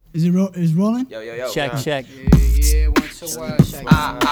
Is rolling? Yo. Check. Yeah, 1, 2, check.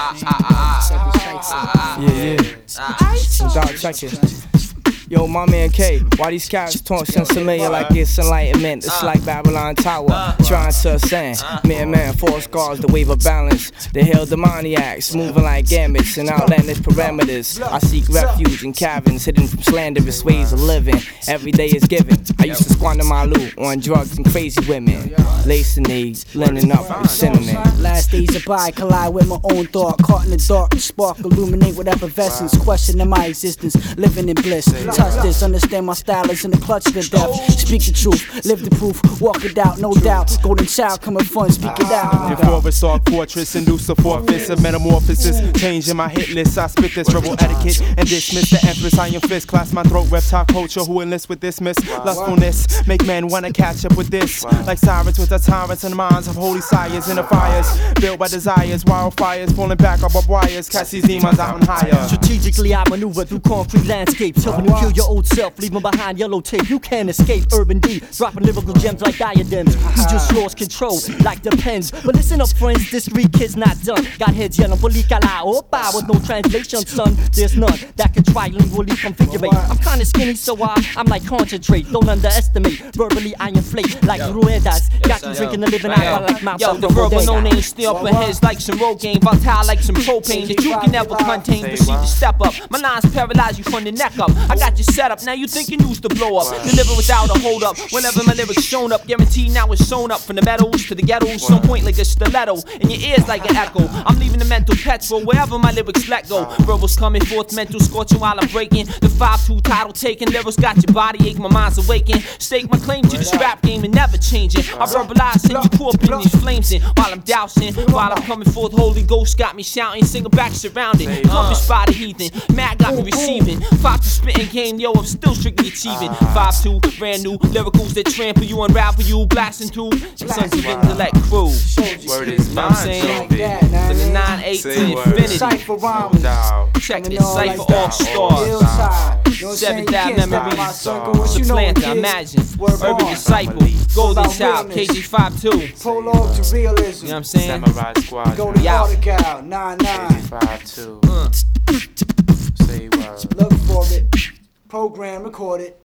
Dog, check it. Yo, my man K, why these cats talk sound familiar like it's enlightenment? It's like Babylon Tower, trying to ascend. Man, four scars, the wave of balance. The hell demoniacs, moving like gamuts and outlandish parameters. I seek refuge in caverns, hidden from slanderous ways of living. Every day is given. I used to squander my loot on drugs and crazy women, lacing these, blending up with cinnamon. Last days of by collide with my own thought, caught in the dark, spark illuminate with effervescence, questioning my existence, living in bliss. Touch this, understand my style is in the clutch of the depth. Speak the truth, live the proof, walk it out, no doubt. Golden child coming fun, speak it out. Before a dark fortress, induce a forfeit, a metamorphosis, changing my hit list. I spit this verbal etiquette and dismiss the empress. Iron fist, class my throat, reptile culture who enlist with this miss. Lustfulness, make men wanna catch up with this. Like sirens with the tyrants and minds of holy sires in the fires, built by desires, wildfires, falling back up wires. Catch these demons out and higher. Strategically I maneuver through concrete landscapes, helping you kill your old self, leaving behind yellow tape. You can't escape Urban D, dropping lyrical gems like diadems. You just lost control, like the pens. But listen up friends, this week is not done. Got heads yelling, Polikala, Opa, with no translation son. There's none that can trilingually configure. I'm kinda skinny so I'm like concentrate. Don't underestimate, verbally I inflate like ruedas. Got you drinking the living out like Mount Yo, the verbal no name still up heads like some Rogaine, volatile like some propane that you can never contain. Proceed to step up, my lines paralyze you from the neck up. I got you set up, now you think you used to blow up. Deliver without a hold up, whenever my lyrics shown up. Guaranteed now it's sewn up, from the metals to the ghettos. Some point like a stiletto, in your ears like an echo. I'm leaving the mental petrol wherever my lyrics let go. Verbals coming forth, mental scorching while I'm breaking. The 5-2 title taking, lyrics got your body aching, my mind's awaking. Stake my claim to this rap game and never changing. I verbalize and you pour up in these flames in while I'm dousing. While I'm coming forth, Holy Ghost got me shouting, singing back surrounded. Compass by the heathen, mad got me receiving. 5-2 spitting game, yo, I'm still strictly achieving. 5-2, brand new lyricals that trample you, unravel you, blasting through. Sons of intellect crew. Word is mine, you know what I'm saying? From the 9-8 to infinity. Cypher rhymes. Check this, Cypher All Stars. 7th Ave Memories. Supplanter, Imagine. Urban Disciple. Golden Child, KG52. Prologue to realism. You know what I'm saying? Samurai Squad. Go to Article, 9-9. 85 too. Say word. Look for it. Program, record it.